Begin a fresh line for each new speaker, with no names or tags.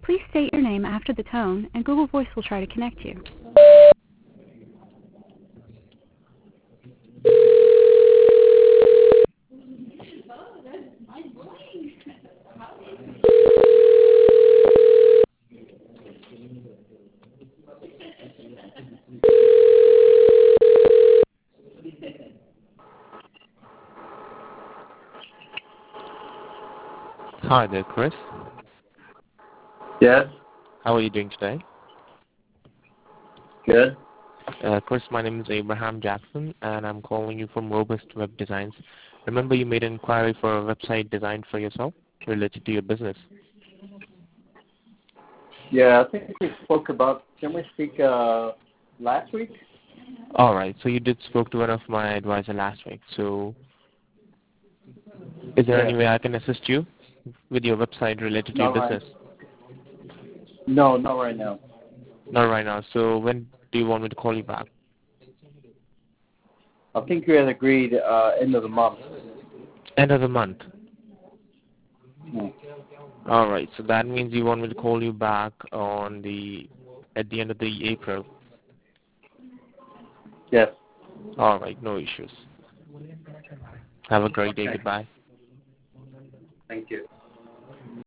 Please state your name after the tone, and Google Voice will try to connect you.
Hi there, Chris.
Yes.
How are you doing today?
Good.
Chris, my name is Abraham Jackson, and I'm calling you from Robust Web Designs. Remember you made an inquiry for a website designed for yourself related to your business?
Yeah, I think we spoke about, can we speak last week?
All right, so you did spoke to one of my advisor last week. So is there any way I can assist you with your website related to your business?
No, not right now.
Not right now. So when do you want me to call you back?
I think we had agreed end of the month.
End of the month.
Hmm.
All right, so that means you want me to call you back at the end of the April.
Yes.
All right, no issues. Have a great day. Goodbye.
Thank you.